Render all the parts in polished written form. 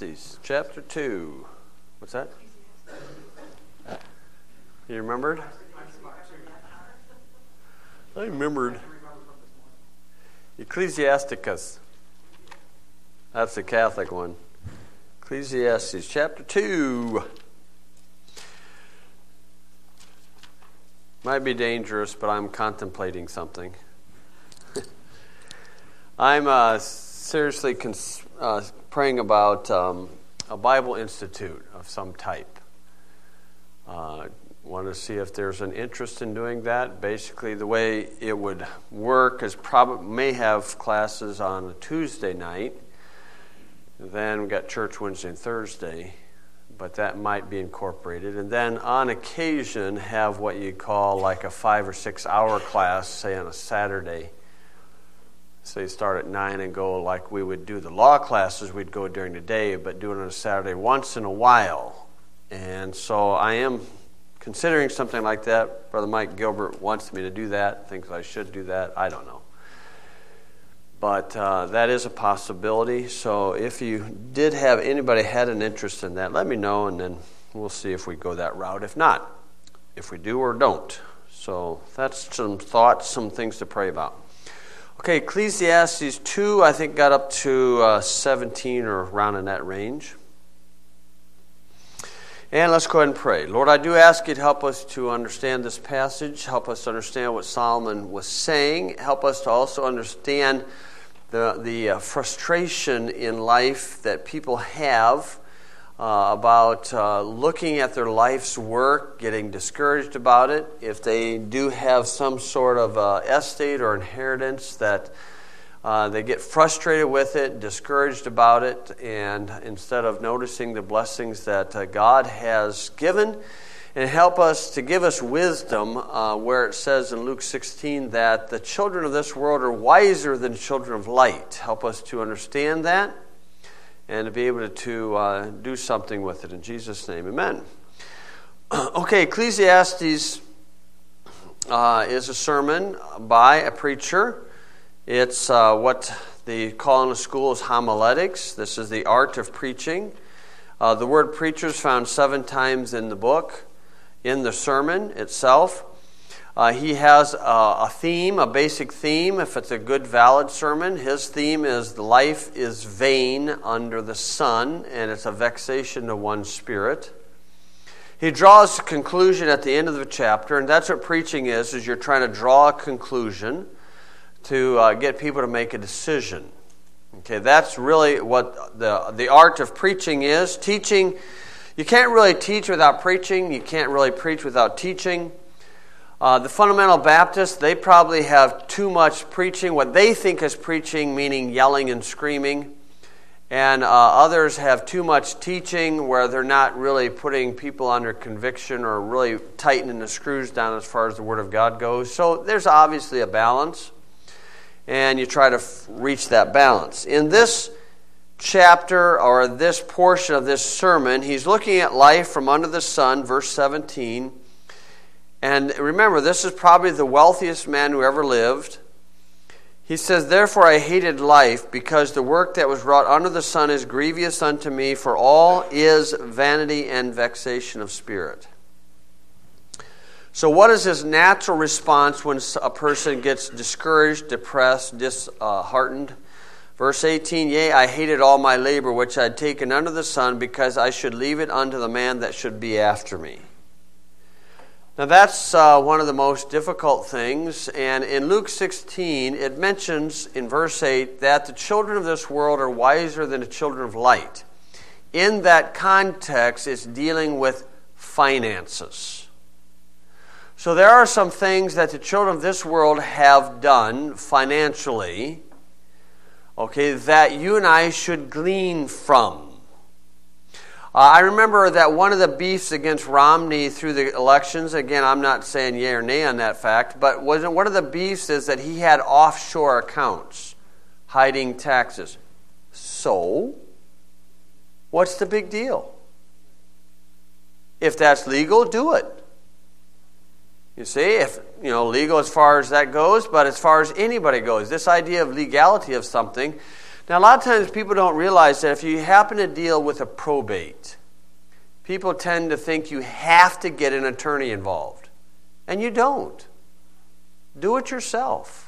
Ecclesiastes, chapter 2. What's that? You remembered? I remembered. Ecclesiasticus. That's the Catholic one. Ecclesiastes, chapter 2. Might be dangerous, but I'm contemplating something. I'm seriously praying about a Bible Institute of some type. Want to see if there's an interest in doing that. Basically, the way it would work is may have classes on a Tuesday night. Then we got church Wednesday and Thursday, but that might be incorporated. And then on occasion have what you call like a 5 or 6 hour class, say on a Saturday. So you start at 9 and go like we would do the law classes, we'd go during the day, but do it on a Saturday once in a while. And so I am considering something like that. Brother Mike Gilbert wants me to do that, thinks I should do that. I don't know. But that is a possibility. So if you did have anybody had an interest in that, let me know, and then we'll see if we go that route. If not, if we do or don't. So that's some thoughts, some things to pray about. Okay, Ecclesiastes 2, I think, got up to 17 or around in that range. And let's go ahead and pray. Lord, I do ask you to help us to understand this passage. Help us to understand what Solomon was saying. Help us to also understand the frustration in life that people have about looking at their life's work, getting discouraged about it. If they do have some sort of estate or inheritance that they get frustrated with it, discouraged about it, and instead of noticing the blessings that God has given, and help us to give us wisdom where it says in Luke 16 that the children of this world are wiser than children of light. Help us to understand that and to be able to do something with it. In Jesus' name, amen. Okay, Ecclesiastes is a sermon by a preacher. It's what they call in the school is homiletics. This is the art of preaching. The word preacher is found 7 times in the book, in the sermon itself. He has a theme, a basic theme. If it's a good, valid sermon, his theme is life is vain under the sun, and it's a vexation to one's spirit. He draws a conclusion at the end of the chapter, and that's what preaching is you're trying to draw a conclusion to get people to make a decision. Okay, that's really what the art of preaching is. Teaching, you can't really teach without preaching. You can't really preach without teaching. The fundamental Baptists, they probably have too much preaching, what they think is preaching, meaning yelling and screaming. And others have too much teaching where they're not really putting people under conviction or really tightening the screws down as far as the Word of God goes. So there's obviously a balance, and you try to reach that balance. In this chapter or this portion of this sermon, he's looking at life from under the sun, verse 17. And remember, this is probably the wealthiest man who ever lived. He says, "Therefore I hated life, because the work that was wrought under the sun is grievous unto me, for all is vanity and vexation of spirit." So what is his natural response when a person gets discouraged, depressed, disheartened? Verse 18, "Yea, I hated all my labor which I had taken under the sun, because I should leave it unto the man that should be after me." Now that's one of the most difficult things, and in Luke 16 it mentions in verse 8 that the children of this world are wiser than the children of light. In that context, it's dealing with finances. So there are some things that the children of this world have done financially, okay, that you and I should glean from. I remember that one of the beefs against Romney through the elections, again, I'm not saying yay or nay on that fact, but one of the beefs is that he had offshore accounts hiding taxes. So, what's the big deal? If that's legal, do it. You see, if legal as far as that goes, but as far as anybody goes, this idea of legality of something Now, a lot of times people don't realize that if you happen to deal with a probate, people tend to think you have to get an attorney involved. And you don't. Do it yourself.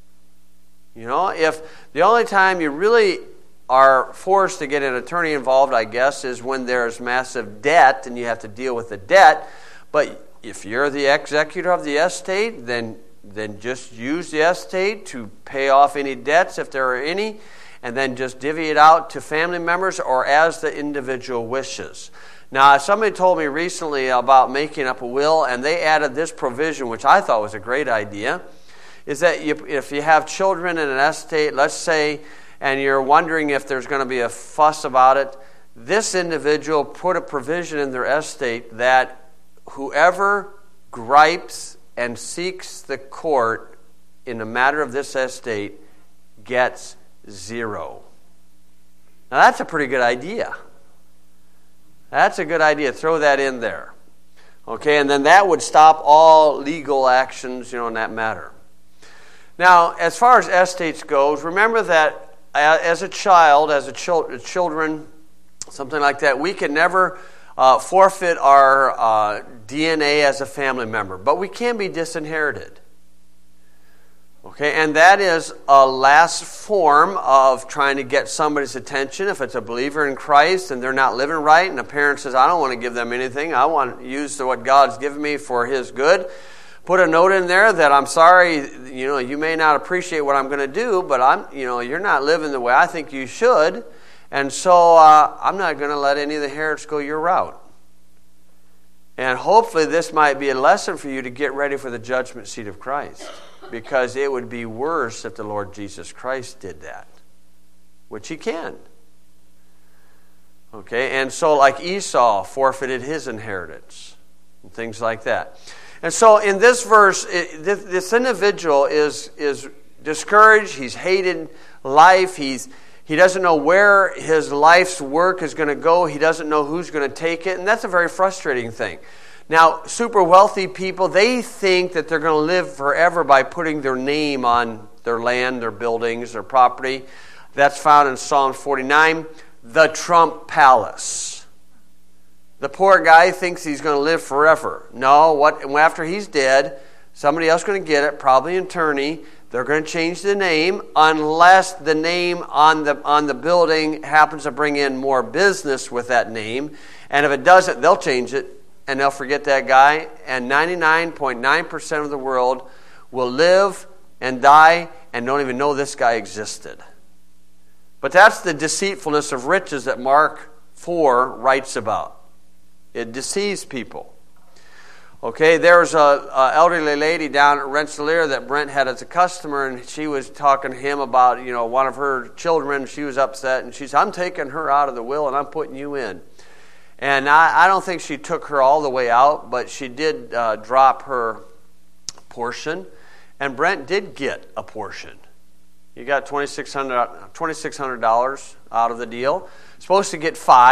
If the only time you really are forced to get an attorney involved, I guess, is when there's massive debt and you have to deal with the debt. But if you're the executor of the estate, then just use the estate to pay off any debts if there are any, and then just divvy it out to family members or as the individual wishes. Now, somebody told me recently about making up a will, and they added this provision, which I thought was a great idea, is that if you have children in an estate, let's say, and you're wondering if there's going to be a fuss about it, this individual put a provision in their estate that whoever gripes and seeks the court in the matter of this estate gets 0. Now, that's a pretty good idea. That's a good idea. Throw that in there. Okay, and then that would stop all legal actions, in that matter. Now, as far as estates goes, remember that as a child, children, something like that, we can never forfeit our DNA as a family member, but we can be disinherited. Okay, and that is a last form of trying to get somebody's attention. If it's a believer in Christ and they're not living right, and the parent says, I don't want to give them anything, I want to use what God's given me for His good, put a note in there that I'm sorry, you may not appreciate what I'm going to do, but you're not living the way I think you should, and so I'm not going to let any of the inheritance go your route. And hopefully this might be a lesson for you to get ready for the judgment seat of Christ. Because it would be worse if the Lord Jesus Christ did that, which He can. Okay, and so like Esau forfeited his inheritance and things like that. And so in this verse, this individual is discouraged. He's hated life. He doesn't know where his life's work is going to go. He doesn't know who's going to take it, and that's a very frustrating thing. Now, super wealthy people, they think that they're going to live forever by putting their name on their land, their buildings, their property. That's found in Psalm 49, the Trump Palace. The poor guy thinks he's going to live forever. No, after he's dead, somebody else is going to get it, probably an attorney. They're going to change the name unless the name on the building happens to bring in more business with that name. And if it doesn't, they'll change it. And they'll forget that guy, and 99.9% of the world will live and die and don't even know this guy existed. But that's the deceitfulness of riches that Mark 4 writes about. It deceives people. Okay, there's an elderly lady down at Rensselaer that Brent had as a customer, and she was talking to him about, one of her children. She was upset, and she said, I'm taking her out of the will, and I'm putting you in. And I don't think she took her all the way out, but she did drop her portion. And Brent did get a portion. He got $2,600 out of the deal. Supposed to get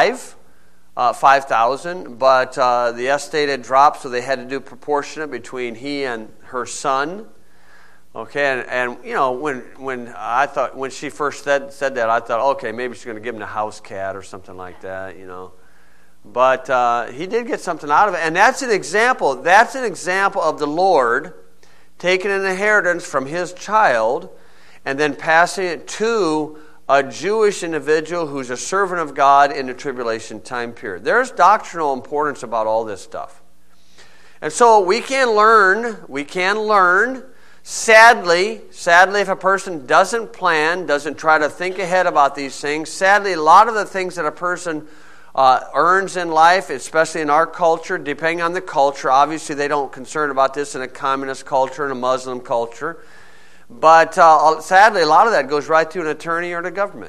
$5,000, but the estate had dropped, so they had to do proportionate between he and her son. Okay, and when she first said that, I thought, okay, maybe she's going to give him a house cat or something like that, But he did get something out of it. And that's an example. That's an example of the Lord taking an inheritance from His child and then passing it to a Jewish individual who's a servant of God in the tribulation time period. There's doctrinal importance about all this stuff. And so we can learn. Sadly, if a person doesn't plan, doesn't try to think ahead about these things, sadly, a lot of the things that a person earns in life, especially in our culture, depending on the culture. Obviously, they don't concern about this in a communist culture and a Muslim culture. But sadly, a lot of that goes right to an attorney or the government.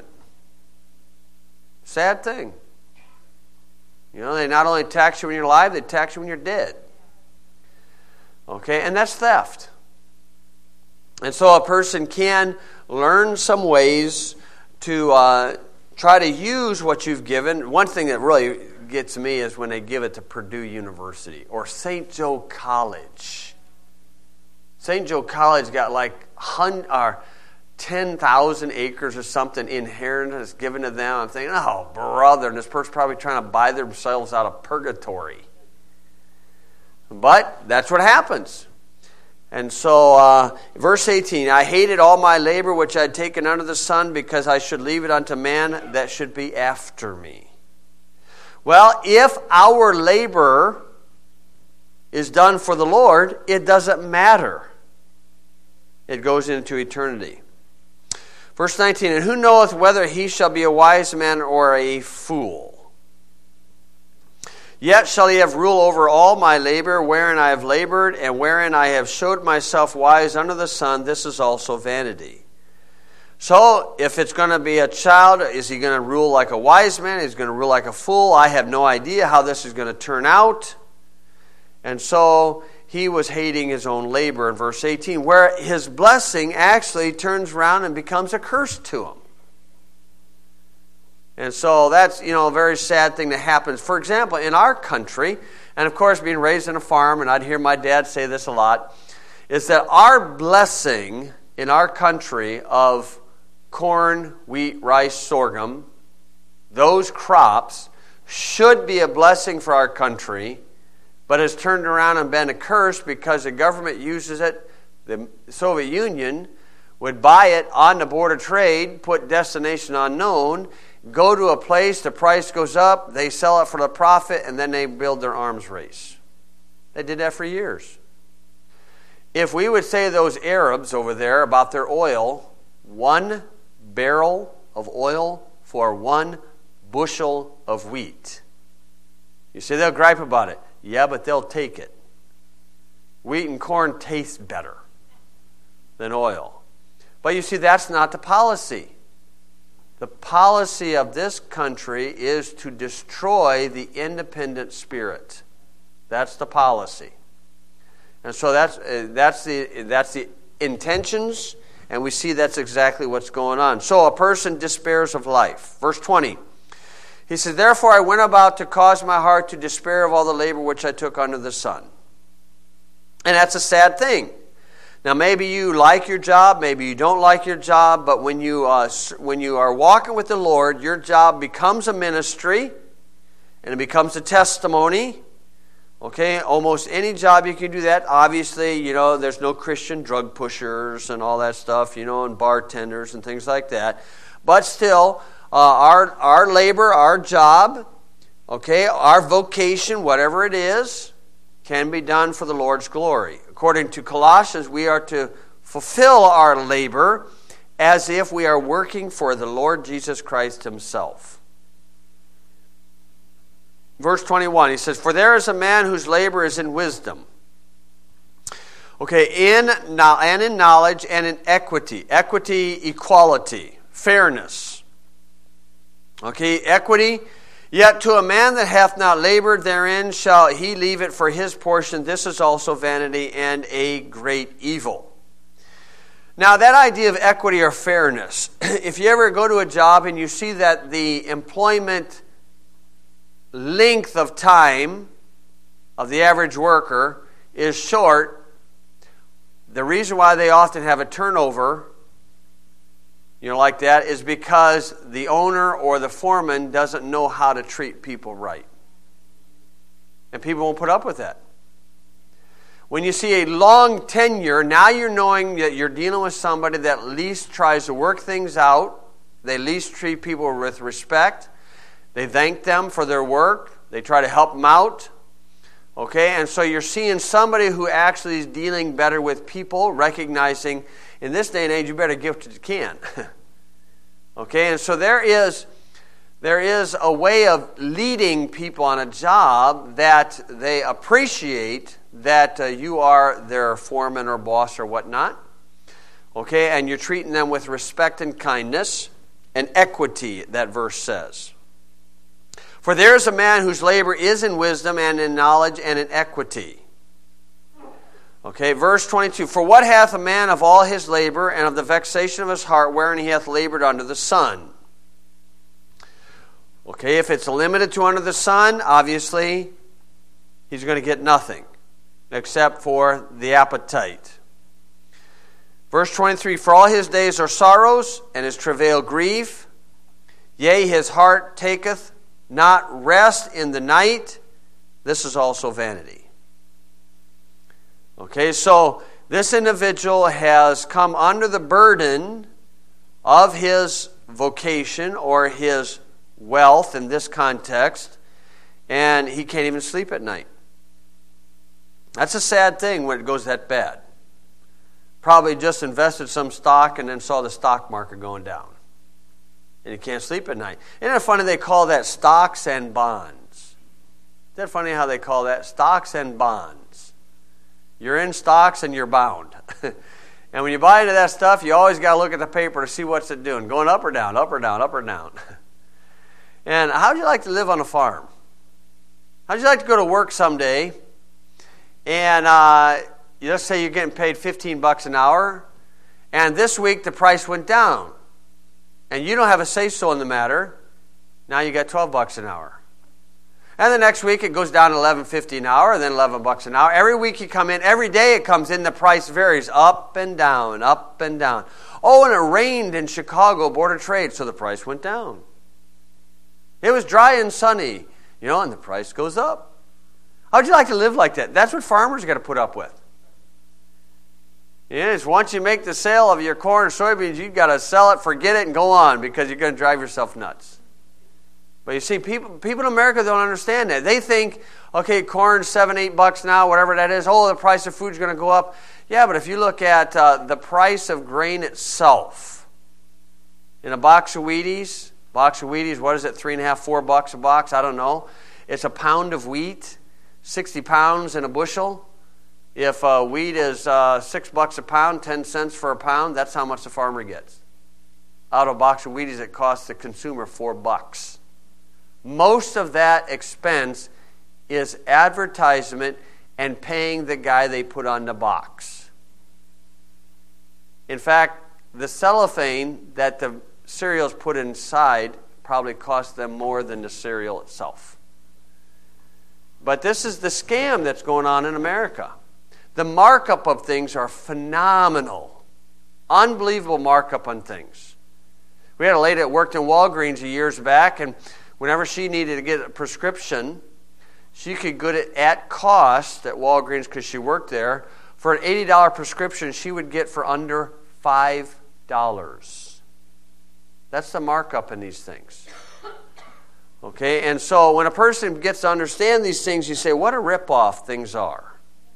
Sad thing. They not only tax you when you're alive, they tax you when you're dead. Okay, and that's theft. And so a person can learn some ways to try to use what you've given. One thing that really gets me is when they give it to Purdue University or St. Joe College. St. Joe College got like 10,000 acres or something inheritance given to them. I'm thinking, oh, brother, and this person's probably trying to buy themselves out of purgatory. But that's what happens. And so, verse 18, I hated all my labor which I had taken under the sun, because I should leave it unto man that should be after me. Well, if our labor is done for the Lord, it doesn't matter. It goes into eternity. Verse 19, and who knoweth whether he shall be a wise man or a fool? Yet shall he have rule over all my labor, wherein I have labored, and wherein I have showed myself wise under the sun. This is also vanity. So, if it's going to be a child, is he going to rule like a wise man? Is he going to rule like a fool? I have no idea how this is going to turn out. And so, he was hating his own labor in verse 18, where his blessing actually turns around and becomes a curse to him. And so that's, a very sad thing that happens. For example, in our country, and of course being raised in a farm, and I'd hear my dad say this a lot, is that our blessing in our country of corn, wheat, rice, sorghum, those crops should be a blessing for our country, but has turned around and been a curse because the government uses it. The Soviet Union would buy it on the Board of Trade, put destination unknown, go to a place, the price goes up, they sell it for the profit, and then they build their arms race. They did that for years. If we would say those Arabs over there about their oil, 1 barrel of oil for 1 bushel of wheat. You say they'll gripe about it. Yeah, but they'll take it. Wheat and corn taste better than oil. But you see, that's not the policy. The policy of this country is to destroy the independent spirit. That's the policy. And so that's the intentions, and we see that's exactly what's going on. So a person despairs of life. Verse 20. He says, therefore I went about to cause my heart to despair of all the labor which I took under the sun. And that's a sad thing. Now maybe you like your job, maybe you don't like your job, but when you are walking with the Lord, your job becomes a ministry, and it becomes a testimony. Okay, almost any job you can do that. Obviously, there's no Christian drug pushers and all that stuff, and bartenders and things like that. But still, our labor, our job, our vocation, whatever it is, can be done for the Lord's glory. According to Colossians, we are to fulfill our labor as if we are working for the Lord Jesus Christ himself. Verse 21, he says, for there is a man whose labor is in wisdom. In knowledge and in equity. Equity, equality, fairness. Equity. Yet to a man that hath not labored therein shall he leave it for his portion. This is also vanity and a great evil. Now that idea of equity or fairness, if you ever go to a job and you see that the employment length of time of the average worker is short, the reason why they often have a turnover like that is because the owner or the foreman doesn't know how to treat people right. And people won't put up with that. When you see a long tenure, now you're knowing that you're dealing with somebody that at least tries to work things out. They at least treat people with respect. They thank them for their work. They try to help them out. And so you're seeing somebody who actually is dealing better with people, recognizing in this day and age you better give what you can. And so there is a way of leading people on a job that they appreciate that you are their foreman or boss or whatnot. And you're treating them with respect and kindness and equity, that verse says. For there is a man whose labor is in wisdom and in knowledge and in equity. Verse 22. For what hath a man of all his labor and of the vexation of his heart wherein he hath labored under the sun? If it's limited to under the sun, obviously he's going to get nothing except for the appetite. Verse 23, for all his days are sorrows, and his travail grief. Yea, his heart taketh not rest in the night. This is also vanity. Okay, so this individual has come under the burden of his vocation or his wealth in this context, and he can't even sleep at night. That's a sad thing when it goes that bad. Probably just invested some stock and then saw the stock market going down. And you can't sleep at night. Isn't it funny they call that stocks and bonds? Isn't that funny how they call that? Stocks and bonds. You're in stocks and you're bound. And when you buy into that stuff, you always got to look at the paper to see what's it doing. Going up or down, up or down, up or down. And how would you like to live on a farm? How would you like to go to work someday and you just say you're getting paid $15 an hour, and this week the price went down, and you don't have a say-so in the matter. Now you got $12 an hour. And the next week it goes down to $11.50 an hour, and then $11 an hour. Every week you come in, every day it comes in, the price varies up and down, up and down. Oh, and it rained in Chicago, Board of Trade, so the price went down. It was dry and sunny, and the price goes up. How would you like to live like that? That's what farmers got to put up with. It's once you make the sale of your corn or soybeans, you've got to sell it, forget it, and go on because you're going to drive yourself nuts. But you see, people in America don't understand that. They think, okay, corn's $7, $8 now, whatever that is. Oh, the price of food's going to go up. Yeah, but if you look at the price of grain itself, in a box of Wheaties, what is it, $3.5, $4 a box? I don't know. It's a pound of wheat, 60 pounds in a bushel. If wheat is $6 a pound, 10 cents for a pound, that's how much the farmer gets. Out of a box of Wheaties, it costs the consumer $4. Most of that expense is advertisement and paying the guy they put on the box. In fact, the cellophane that the cereal's put inside probably costs them more than the cereal itself. But this is the scam that's going on in America. The markup of things are phenomenal. Unbelievable markup on things. We had a lady that worked in Walgreens years back, and whenever she needed to get a prescription, she could get it at cost at Walgreens because she worked there. For an $80 prescription, she would get for under $5. That's the markup in these things. Okay, and so when a person gets to understand these things, you say, what a ripoff things are.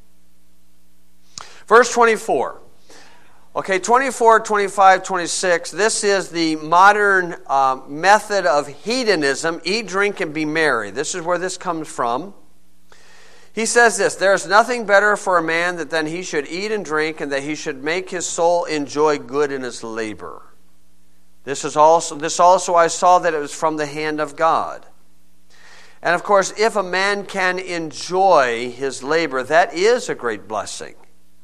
Verse 24. Okay, 24, 25, 26. This is the modern method of hedonism. Eat, drink, and be merry. This is where this comes from. He says this, there is nothing better for a man than he should eat and drink, and that he should make his soul enjoy good in his labor. This also I saw that it was from the hand of God. And of course, if a man can enjoy his labor, that is a great blessing.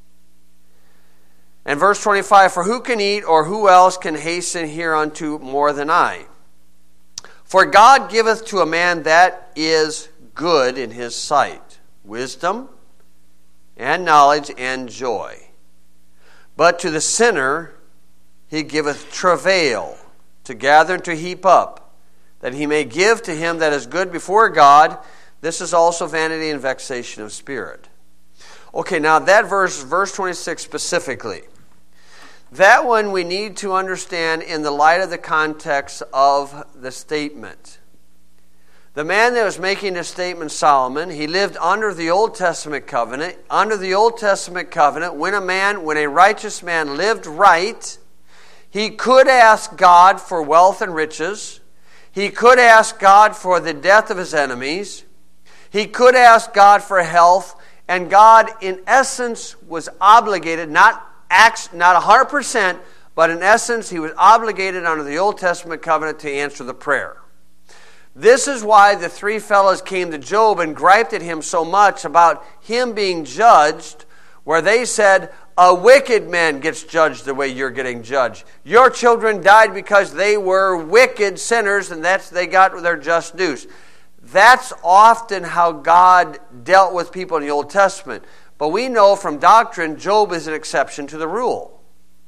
And verse 25, for who can eat, or who else can hasten hereunto more than I? For God giveth to a man that is good in his sight, wisdom and knowledge and joy. But to the sinner he giveth travail, to gather and to heap up, that he may give to him that is good before God. This is also vanity and vexation of spirit. Okay, now that verse 26 specifically, that one we need to understand in the light of the context of the statement. The man that was making this statement, Solomon, he lived under the Old Testament covenant. Under the Old Testament covenant, when a righteous man lived right, he could ask God for wealth and riches. He could ask God for the death of his enemies. He could ask God for health. And God, in essence, was obligated, not 100%, but in essence, he was obligated under the Old Testament covenant to answer the prayer. This is why the three fellows came to Job and griped at him so much about him being judged, where they said, a wicked man gets judged the way you're getting judged. Your children died because they were wicked sinners, and they got their just dues. That's often how God dealt with people in the Old Testament. But we know from doctrine, Job is an exception to the rule.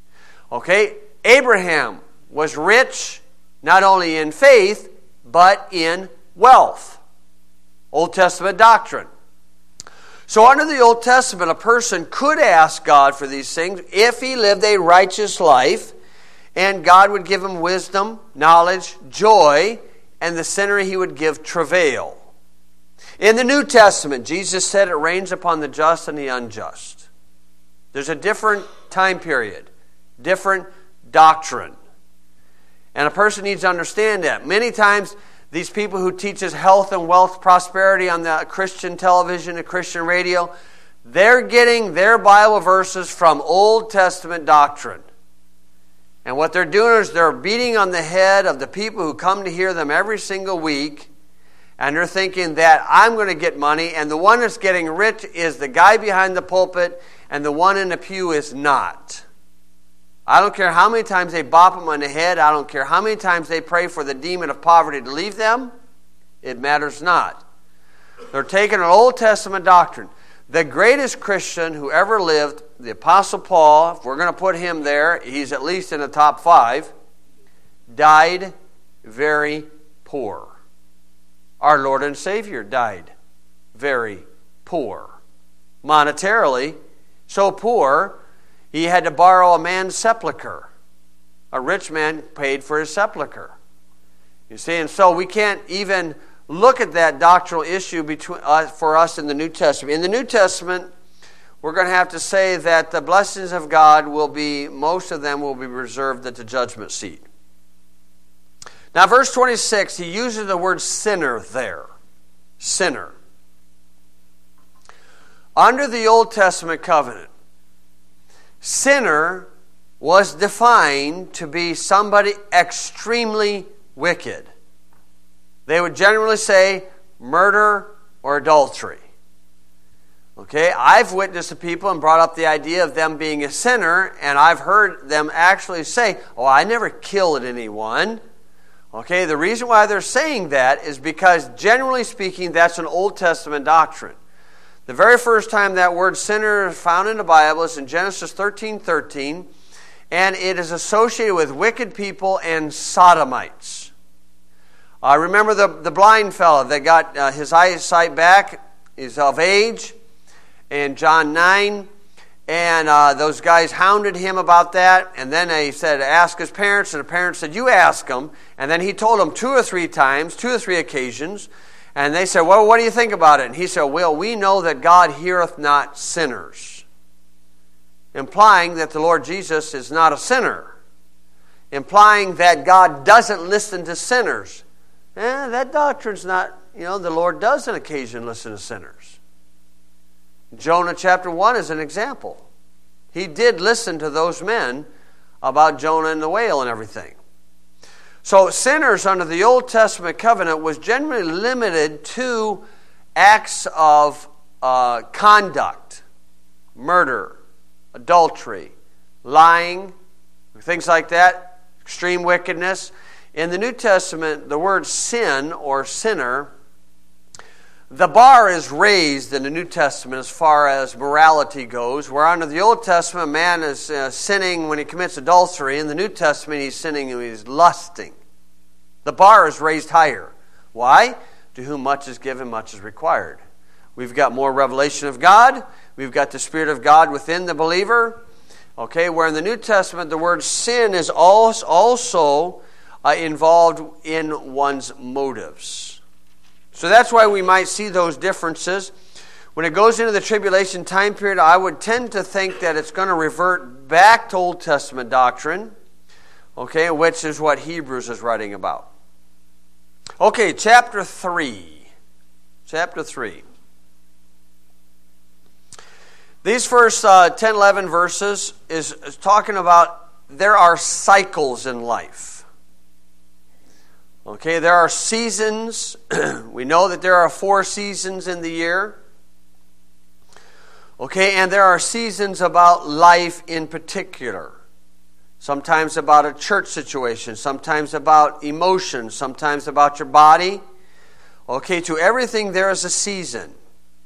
Okay, Abraham was rich not only in faith, but in wealth. Old Testament doctrine. So under the Old Testament, a person could ask God for these things if he lived a righteous life, and God would give him wisdom, knowledge, joy, and the sinner he would give travail. In the New Testament, Jesus said it rains upon the just and the unjust. There's a different time period, different doctrine. And a person needs to understand that. Many times, these people who teach us health and wealth prosperity on the Christian television and Christian radio, they're getting their Bible verses from Old Testament doctrine. And what they're doing is they're beating on the head of the people who come to hear them every single week, and they're thinking that I'm going to get money, and the one that's getting rich is the guy behind the pulpit, and the one in the pew is not. I don't care how many times they bop them on the head. I don't care how many times they pray for the demon of poverty to leave them. It matters not. They're taking an Old Testament doctrine. The greatest Christian who ever lived, the Apostle Paul, if we're going to put him there, he's at least in the top 5, died very poor. Our Lord and Savior died very poor. Monetarily, so poor, he had to borrow a man's sepulcher. A rich man paid for his sepulcher. You see, and so we can't even look at that doctrinal issue for us in the New Testament. In the New Testament, we're going to have to say that the blessings of God most of them will be reserved at the judgment seat. Now, verse 26, he uses the word sinner there. Sinner. Under the Old Testament covenant, sinner was defined to be somebody extremely wicked. They would generally say murder or adultery. Okay, I've witnessed to people and brought up the idea of them being a sinner, and I've heard them actually say, "Oh, I never killed anyone." Okay, the reason why they're saying that is because, generally speaking, that's an Old Testament doctrine. The very first time that word sinner is found in the Bible is in Genesis 13:13, and it is associated with wicked people and sodomites. I remember the blind fellow that got his eyesight back, is of age, in John 9, and those guys hounded him about that, and then they said, ask his parents, and the parents said, you ask him, and then he told them 2 or 3 times, 2 or 3 occasions, and they said, well, what do you think about it? And he said, well, we know that God heareth not sinners, implying that the Lord Jesus is not a sinner, implying that God doesn't listen to sinners. That doctrine's not, the Lord does on occasion listen to sinners. Jonah chapter 1 is an example. He did listen to those men about Jonah and the whale and everything. So sinners under the Old Testament covenant was generally limited to acts of conduct, murder, adultery, lying, things like that, extreme wickedness. In the New Testament, the word sin or sinner, the bar is raised in the New Testament as far as morality goes, where under the Old Testament, a man is sinning when he commits adultery. In the New Testament, he's sinning when he's lusting. The bar is raised higher. Why? To whom much is given, much is required. We've got more revelation of God. We've got the Spirit of God within the believer. Okay, where in the New Testament, the word sin is also involved in one's motives. So that's why we might see those differences. When it goes into the tribulation time period, I would tend to think that it's going to revert back to Old Testament doctrine, okay, which is what Hebrews is writing about. Okay, chapter 3. Chapter 3. These first 10, 11 verses is talking about there are cycles in life. Okay, there are seasons. We know that there are 4 seasons in the year. Okay, and there are seasons about life in particular. Sometimes about a church situation, sometimes about emotions, sometimes about your body. Okay, to everything there is a season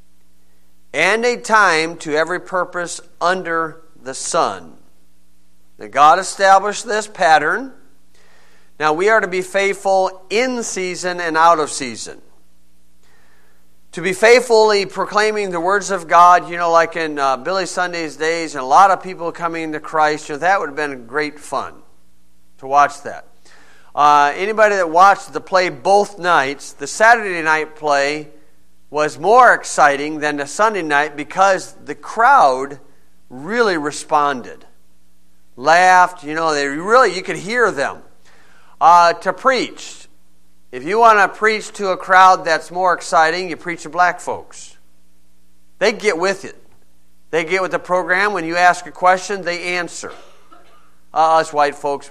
and a time to every purpose under the sun. That God established this pattern. Now we are to be faithful in season and out of season. To be faithfully proclaiming the words of God, like in Billy Sunday's days, and a lot of people coming to Christ, that would have been great fun to watch that. Anybody that watched the play both nights, the Saturday night play was more exciting than the Sunday night because the crowd really responded. Laughed, you could hear them. To preach. If you want to preach to a crowd that's more exciting, you preach to black folks. They get with it. They get with the program. When you ask a question, they answer. Us white folks,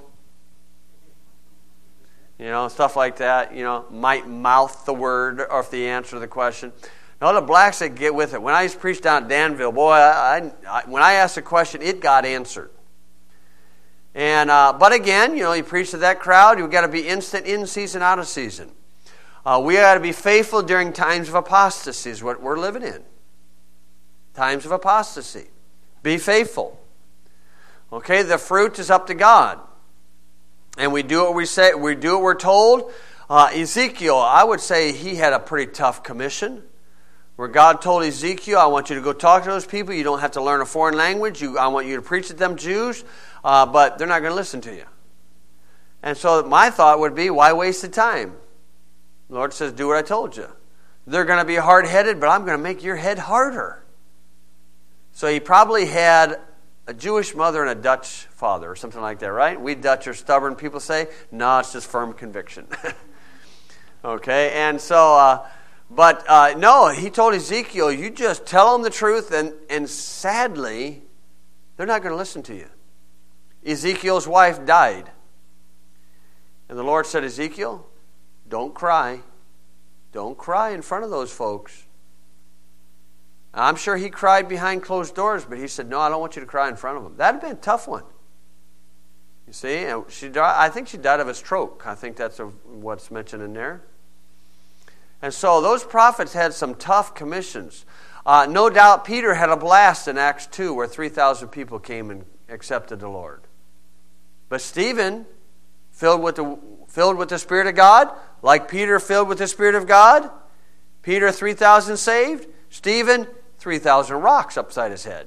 stuff like that, might mouth the word or if they answer the question. No, the blacks, they get with it. When I used to preach down at Danville, boy, when I asked a question, it got answered. And but again, you preach to that crowd, you've got to be instant in season, out of season. We got to be faithful during times of apostasy is what we're living in. Times of apostasy. Be faithful. Okay, the fruit is up to God. And we do what we say, we do what we're told. Ezekiel, I would say he had a pretty tough commission. Where God told Ezekiel, I want you to go talk to those people. You don't have to learn a foreign language. I want you to preach to them Jews. But they're not going to listen to you. And so my thought would be, why waste the time? The Lord says, do what I told you. They're going to be hard-headed, but I'm going to make your head harder. So he probably had a Jewish mother and a Dutch father or something like that, right? We Dutch are stubborn. People say, no, it's just firm conviction. Okay, and so... no, he told Ezekiel, you just tell them the truth, and sadly, they're not going to listen to you. Ezekiel's wife died. And the Lord said, Ezekiel, don't cry. Don't cry in front of those folks. I'm sure he cried behind closed doors, but he said, no, I don't want you to cry in front of them. That would have been a tough one. You see, and I think she died of a stroke. I think that's what's mentioned in there. And so those prophets had some tough commissions. No doubt Peter had a blast in Acts 2 where 3,000 people came and accepted the Lord. But Stephen, filled with the Spirit of God, like Peter filled with the Spirit of God, Peter 3,000 saved, Stephen 3,000 rocks upside his head.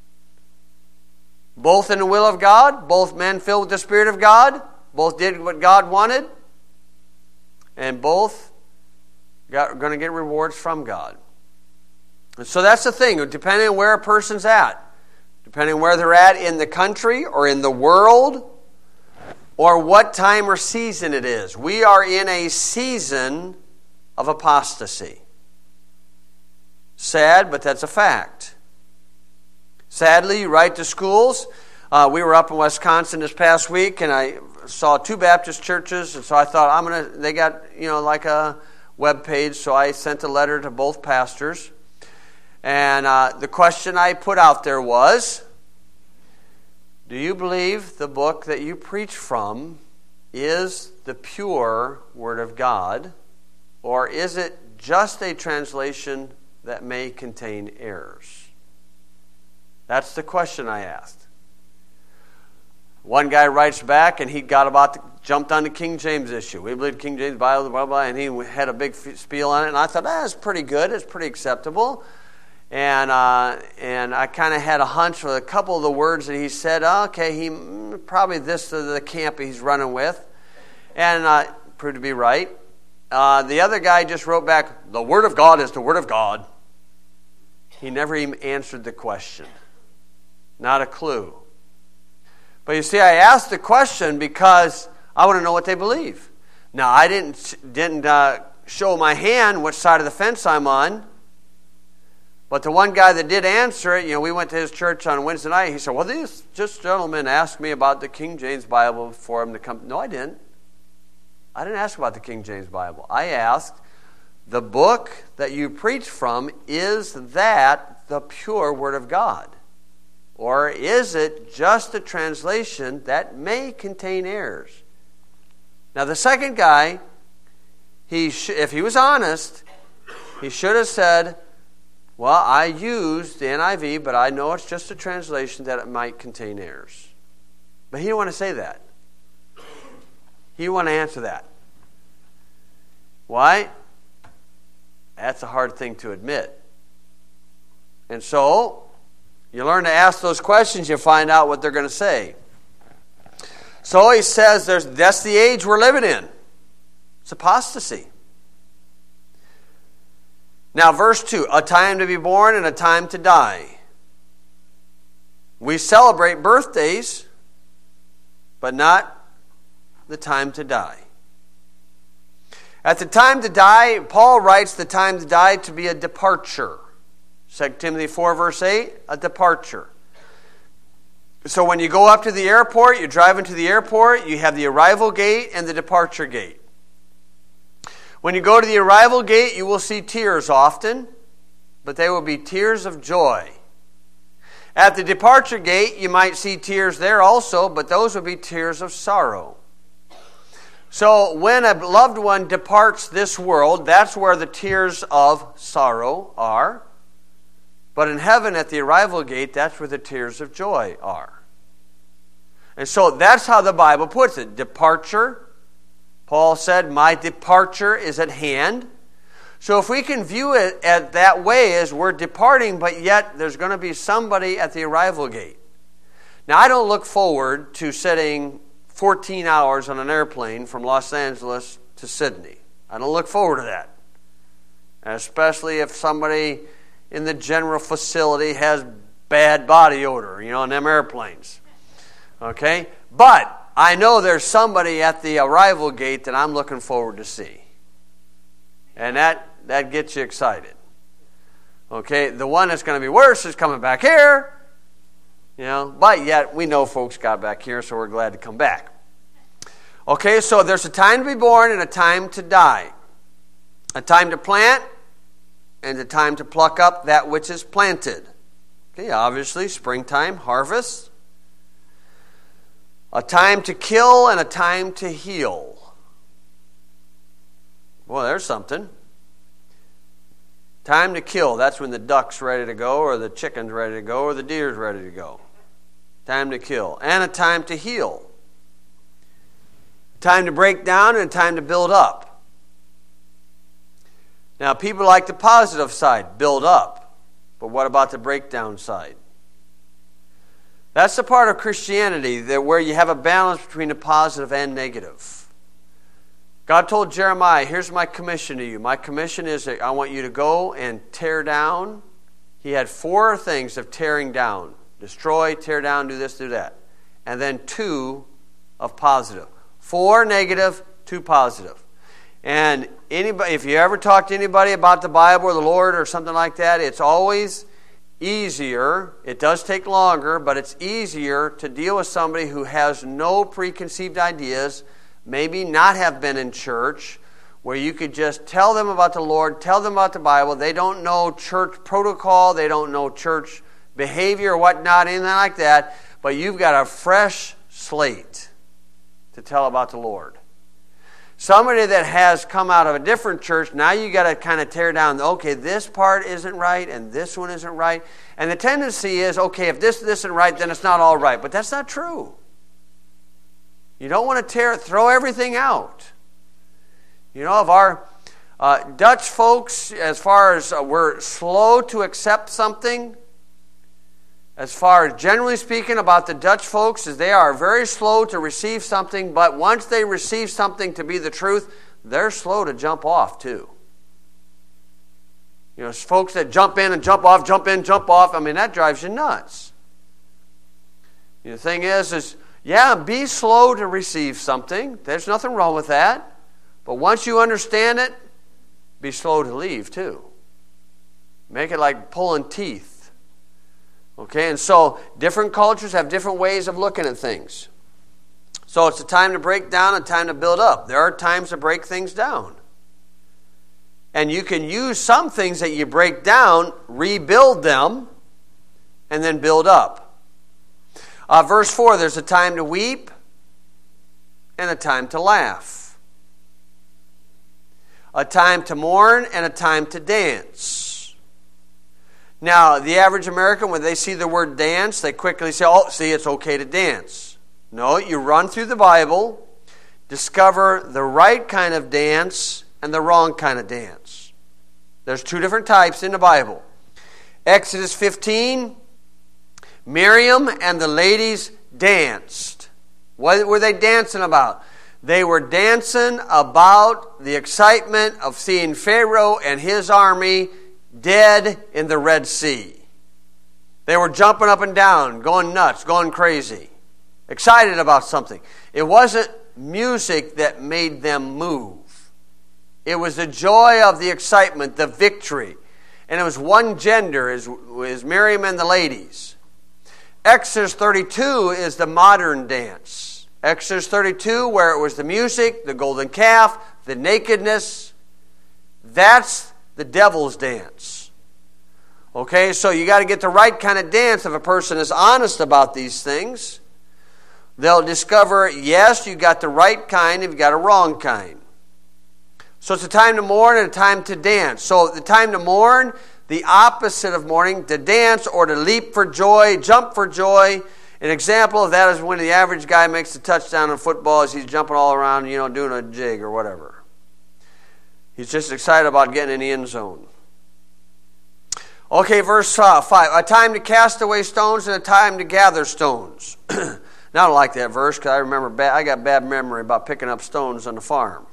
Both in the will of God, both men filled with the Spirit of God, both did what God wanted, and both going to get rewards from God. And so that's the thing, depending on where a person's at, depending on where they're at in the country or in the world, or what time or season it is. We are in a season of apostasy. Sad, but that's a fact. Sadly, you write to schools. We were up in Wisconsin this past week, and I saw 2 Baptist churches, and so I thought, they got, like a web page, so I sent a letter to both pastors. And the question I put out there was, do you believe the book that you preach from is the pure Word of God, or is it just a translation that may contain errors? That's the question I asked. One guy writes back, and he jumped on the King James issue. We believe King James Bible, blah, blah, and he had a big spiel on it. And I thought, that's pretty good. It's pretty acceptable. And I kind of had a hunch with a couple of the words that he said, okay, he probably this is the camp he's running with. And proved to be right. The other guy just wrote back, the Word of God is the Word of God. He never even answered the question. Not a clue. But you see, I asked the question because I want to know what they believe. Now, I didn't show my hand which side of the fence I'm on. But the one guy that did answer it, we went to his church on Wednesday night. He said, well, these gentlemen asked me about the King James Bible for him to come. No, I didn't. I didn't ask about the King James Bible. I asked, the book that you preach from, is that the pure Word of God? Or is it just a translation that may contain errors? Now, the second guy, if he was honest, he should have said, well, I used the NIV, but I know it's just a translation that it might contain errors. But he didn't want to say that. He didn't want to answer that. Why? That's a hard thing to admit. And so, you learn to ask those questions, you find out what they're going to say. So he says that's the age we're living in. It's apostasy. Now, verse 2, a time to be born and a time to die. We celebrate birthdays, but not the time to die. At the time to die, Paul writes the time to die to be a departure. 2 Timothy 4, verse 8, a departure. So when you go up to the airport, you drive into the airport, you have the arrival gate and the departure gate. When you go to the arrival gate, you will see tears often, but they will be tears of joy. At the departure gate, you might see tears there also, but those will be tears of sorrow. So when a loved one departs this world, that's where the tears of sorrow are. But in heaven, at the arrival gate, that's where the tears of joy are. And so that's how the Bible puts it. Departure. Paul said, my departure is at hand. So if we can view it at that way as we're departing, but yet there's going to be somebody at the arrival gate. Now, I don't look forward to sitting 14 hours on an airplane from Los Angeles to Sydney. I don't look forward to that. Especially if somebody in the general facility has bad body odor, on them airplanes. Okay? But I know there's somebody at the arrival gate that I'm looking forward to see. And that gets you excited. Okay? The one that's going to be worse is coming back here. But yet we know folks got back here, so we're glad to come back. Okay, so there's a time to be born and a time to die. A time to plant and a time to pluck up that which is planted. Okay, obviously, springtime, harvest. A time to kill and a time to heal. Well, there's something. Time to kill, that's when the duck's ready to go, or the chicken's ready to go, or the deer's ready to go. Time to kill. And a time to heal. Time to break down and a time to build up. Now, people like the positive side, build up. But what about the breakdown side? That's the part of Christianity where you have a balance between the positive and negative. God told Jeremiah, here's my commission to you. My commission is that I want you to go and tear down. He had 4 things of tearing down. Destroy, tear down, do this, do that. And then 2 of positive. 4 negative, 2 positive. And anybody, if you ever talk to anybody about the Bible or the Lord or something like that, it's always easier. It does take longer, but it's easier to deal with somebody who has no preconceived ideas, maybe not have been in church, where you could just tell them about the Lord, tell them about the Bible. They don't know church protocol, they don't know church behavior or whatnot, anything like that, but you've got a fresh slate to tell about the Lord. Somebody that has come out of a different church, now you got to kind of tear down, okay, this part isn't right and this one isn't right. And the tendency is, okay, if this isn't right, then it's not all right. But that's not true. You don't want to throw everything out. Of our Dutch folks, as far as we're slow to accept something, as far as generally speaking about the Dutch folks, is they are very slow to receive something, but once they receive something to be the truth, they're slow to jump off too. Folks that jump in and jump off, jump in, jump off, that drives you nuts. The thing is, be slow to receive something. There's nothing wrong with that. But once you understand it, be slow to leave too. Make it like pulling teeth. Okay, and so different cultures have different ways of looking at things. So it's a time to break down and a time to build up. There are times to break things down. And you can use some things that you break down, rebuild them, and then build up. Verse 4, there's a time to weep and a time to laugh. A time to mourn and a time to dance. Now, the average American, when they see the word dance, they quickly say, oh, see, it's okay to dance. No, you run through the Bible, discover the right kind of dance and the wrong kind of dance. There's two different types in the Bible. Exodus 15, Miriam and the ladies danced. What were they dancing about? They were dancing about the excitement of seeing Pharaoh and his army dead in the Red Sea. They were jumping up and down, going nuts, going crazy, excited about something. It wasn't music that made them move. It was the joy of the excitement, the victory. And it was one gender, is Miriam and the ladies. Exodus 32 is the modern dance. Exodus 32, where it was the music, the golden calf, the nakedness, that's the devil's dance. Okay, so you got to get the right kind of dance if a person is honest about these things. They'll discover, yes, you got the right kind, you've got a wrong kind. So it's a time to mourn and a time to dance. So the time to mourn, the opposite of mourning, to dance or to leap for joy, jump for joy. An example of that is when the average guy makes a touchdown in football as he's jumping all around, doing a jig or whatever. He's just excited about getting in the end zone. Okay, verse 5. A time to cast away stones and a time to gather stones. Now, I don't like that verse because I remember I got bad memory about picking up stones on the farm.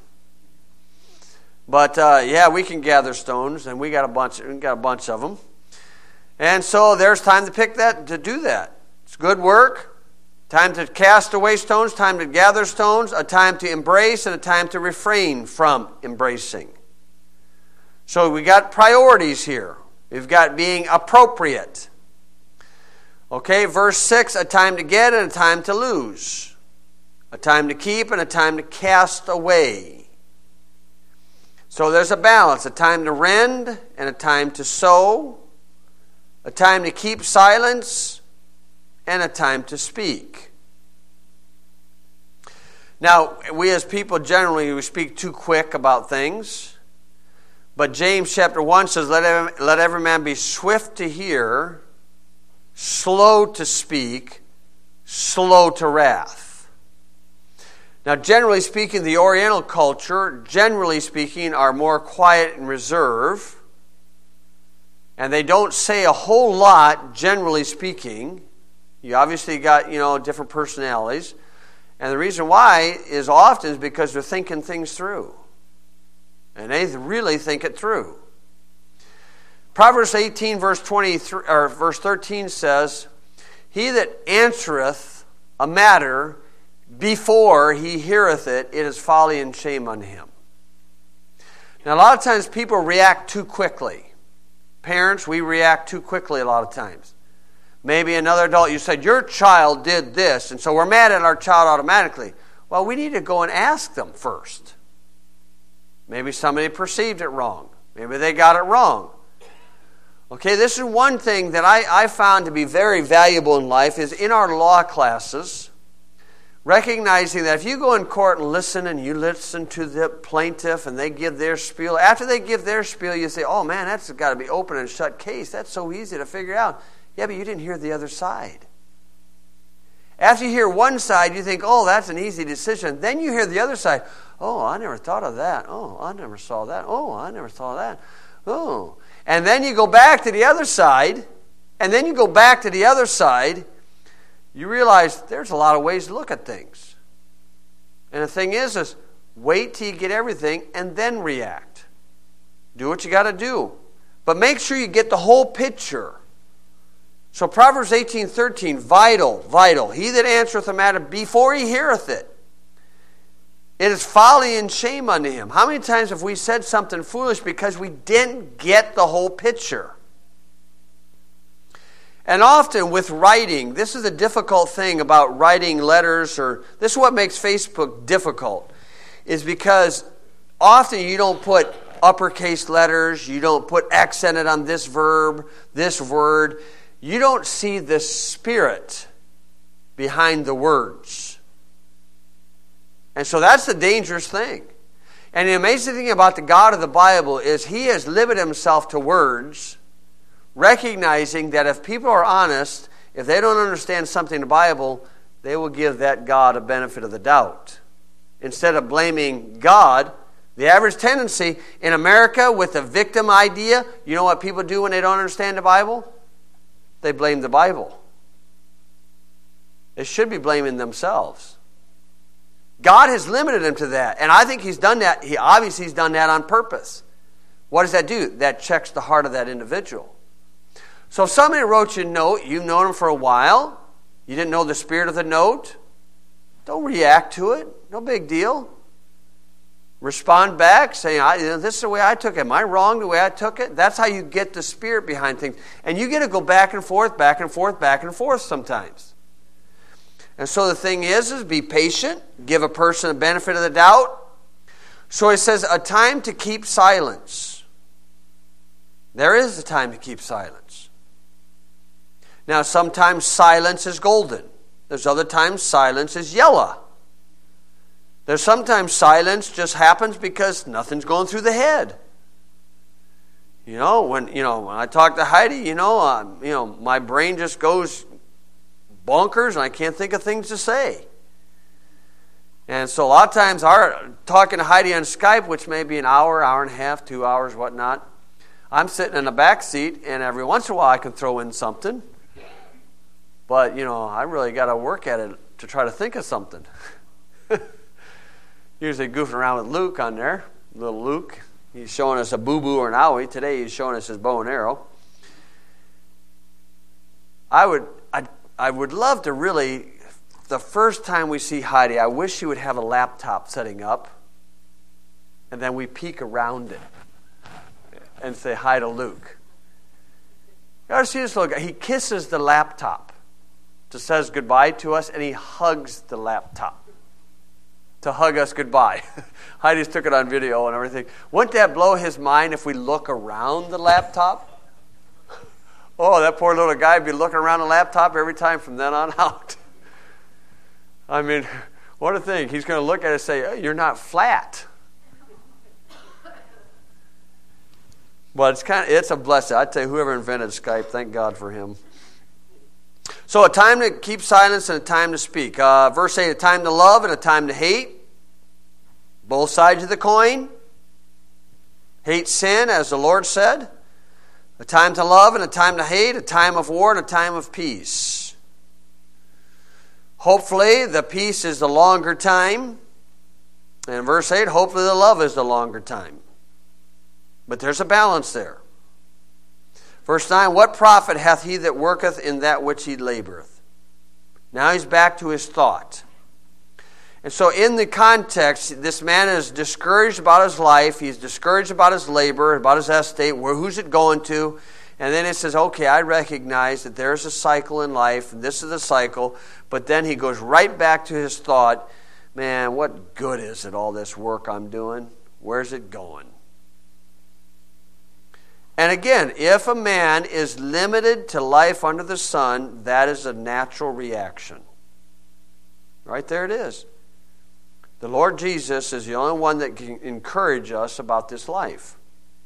But yeah, we can gather stones, and we got a bunch of them. And so there's time to do that. It's good work. Time to cast away stones, time to gather stones, a time to embrace, and a time to refrain from embracing. So we got priorities here. We've got being appropriate. Okay, verse 6, a time to get and a time to lose. A time to keep and a time to cast away. So there's a balance, a time to rend and a time to sow, a time to keep silence and a time to speak. Now, we as people generally, we speak too quick about things. But James chapter 1 says, let every man be swift to hear, slow to speak, slow to wrath. Now, generally speaking, the Oriental culture, generally speaking, are more quiet and reserved. And they don't say a whole lot, generally speaking. You obviously got, different personalities. And the reason why is often because they're thinking things through. And they really think it through. Proverbs 18, verse 13 says, he that answereth a matter before he heareth it, it is folly and shame unto him. Now, a lot of times people react too quickly. Parents, we react too quickly a lot of times. Maybe another adult, you said, your child did this, and so we're mad at our child automatically. Well, we need to go and ask them first. Maybe somebody perceived it wrong. Maybe they got it wrong. Okay, this is one thing that I found to be very valuable in life is in our law classes, recognizing that if you go in court and you listen to the plaintiff and they give their spiel, after they give their spiel, you say, oh man, that's got to be open and shut case. That's so easy to figure out. Yeah, but you didn't hear the other side. After you hear one side, you think, oh, that's an easy decision. Then you hear the other side. Oh, I never thought of that. Oh, I never saw that. Oh, I never saw that. Oh. And then you go back to the other side, and then you go back to the other side, you realize there's a lot of ways to look at things. And the thing is wait till you get everything and then react. Do what you got to do. But make sure you get the whole picture. So Proverbs 18:13, vital. He that answereth a matter before he heareth it, it is folly and shame unto him. How many times have we said something foolish because we didn't get the whole picture? And often with writing, this is a difficult thing about writing letters, or this is what makes Facebook difficult, is because often you don't put uppercase letters, you don't put accented on this verb, this word. You don't see the spirit behind the words. And so that's the dangerous thing. And the amazing thing about the God of the Bible is He has limited Himself to words, recognizing that if people are honest, if they don't understand something in the Bible, they will give that God a benefit of the doubt. Instead of blaming God, the average tendency in America with the victim idea, you know what people do when they don't understand the Bible? They blame the Bible. They should be blaming themselves. God has limited them to that, and I think He's done that. He's done that on purpose. What does that do? That checks the heart of that individual. So if somebody wrote you a note, you've known them for a while, you didn't know the spirit of the note, don't react to it. No big deal. Respond back, saying, this is the way I took it. Am I wrong the way I took it? That's how you get the spirit behind things. And you get to go back and forth, back and forth, back and forth sometimes. And so the thing is be patient, give a person a benefit of the doubt. So he says, a time to keep silence. There is a time to keep silence. Now, sometimes silence is golden. There's other times silence is yellow. There's sometimes silence just happens because nothing's going through the head. When I talk to Heidi, my brain just goes bonkers and I can't think of things to say. And so a lot of times talking to Heidi on Skype, which may be an hour, hour and a half, 2 hours, whatnot, I'm sitting in the back seat and every once in a while I can throw in something. But, I really got to work at it to try to think of something. Usually goofing around with Luke on there, little Luke. He's showing us a boo-boo or an owie. Today he's showing us his bow and arrow. I would love to really, the first time we see Heidi, I wish she would have a laptop setting up, and then we peek around it and say hi to Luke. You ever see this little guy? He kisses the laptop to says goodbye to us, and he hugs the laptop to hug us goodbye. Heidi's took it on video and everything. Wouldn't that blow his mind if we look around the laptop? Oh, that poor little guy would be looking around the laptop every time from then on out. I mean, what a thing. He's going to look at it and say, oh, you're not flat. But it's a blessing. I tell you, whoever invented Skype, thank God for him. So a time to keep silence and a time to speak. Verse 8, a time to love and a time to hate. Both sides of the coin. Hate sin, as the Lord said. A time to love and a time to hate. A time of war and a time of peace. Hopefully the peace is the longer time. And in verse 8, hopefully the love is the longer time. But there's a balance there. Verse 9, what profit hath he that worketh in that which he laboureth? Now he's back to his thought. And so in the context, this man is discouraged about his life. He's discouraged about his labor, about his estate. Who's it going to? And then it says, okay, I recognize that there's a cycle in life, and this is the cycle. But then he goes right back to his thought, man, what good is it, all this work I'm doing? Where's it going? And again, if a man is limited to life under the sun, that is a natural reaction. Right there it is. The Lord Jesus is the only one that can encourage us about this life.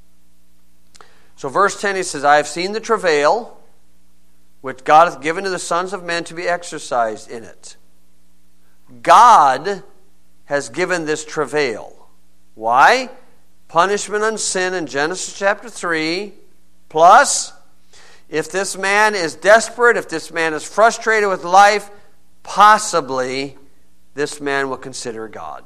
So verse 10, he says, I have seen the travail which God hath given to the sons of men to be exercised in it. God has given this travail. Why? Punishment on sin in Genesis chapter 3. Plus, if this man is desperate, if this man is frustrated with life, possibly this man will consider God.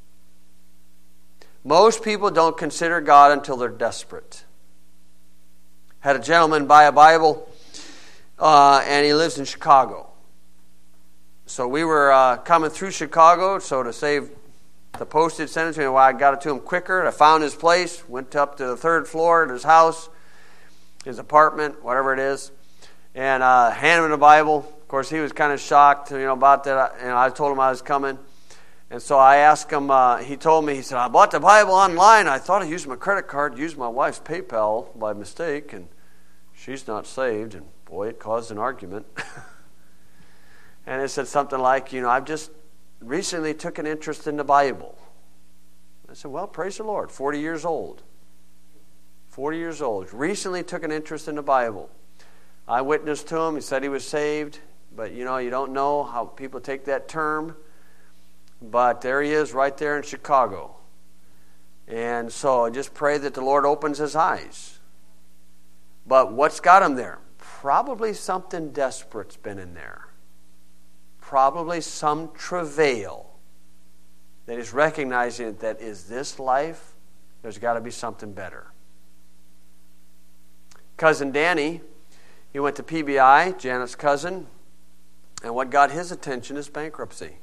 Most people don't consider God until they're desperate. Had a gentleman buy a Bible, and he lives in Chicago. So we were coming through Chicago, so to save the postage, sent it to me. Well, I got it to him quicker. I found his place, went up to the third floor at his house, his apartment, whatever it is, and handed him the Bible. Of course, he was kind of shocked, about that. I told him I was coming, and so I asked him. He told me, he said, I bought the Bible online. I thought I used my credit card, used my wife's PayPal by mistake, and she's not saved. And boy, it caused an argument. And it said something like, I've just recently took an interest in the Bible. I said, well, praise the Lord. 40 years old. 40 years old. Recently took an interest in the Bible. I witnessed to him. He said he was saved. But, you don't know how people take that term. But there he is right there in Chicago. And so I just pray that the Lord opens his eyes. But what's got him there? Probably something desperate's been in there. Probably some travail that he's recognizing that is this life, there's got to be something better. Cousin Danny, he went to PBI, Janet's cousin, and what got his attention is bankruptcy.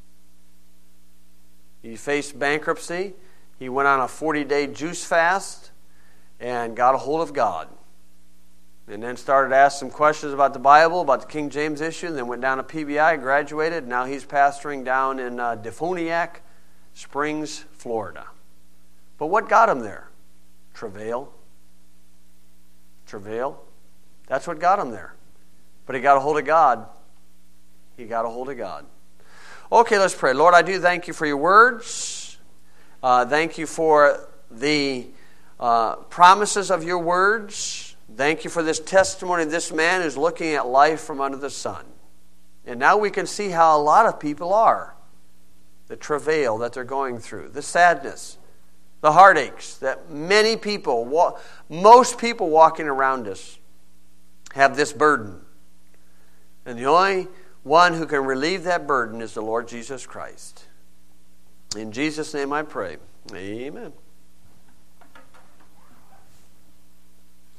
He faced bankruptcy. He went on a 40-day juice fast and got a hold of God. And then started to ask some questions about the Bible, about the King James issue, and then went down to PBI, graduated. Now he's pastoring down in Defoniak Springs, Florida. But what got him there? Travail. That's what got him there. But he got a hold of God. Okay, let's pray. Lord, I do thank you for your words. Thank you for the promises of your words. Thank you for this testimony of this man who's looking at life from under the sun. And now we can see how a lot of people are. The travail that they're going through, the sadness, the heartaches that many people, most people walking around us have this burden. And the only one who can relieve that burden is the Lord Jesus Christ. In Jesus' name I pray. Amen.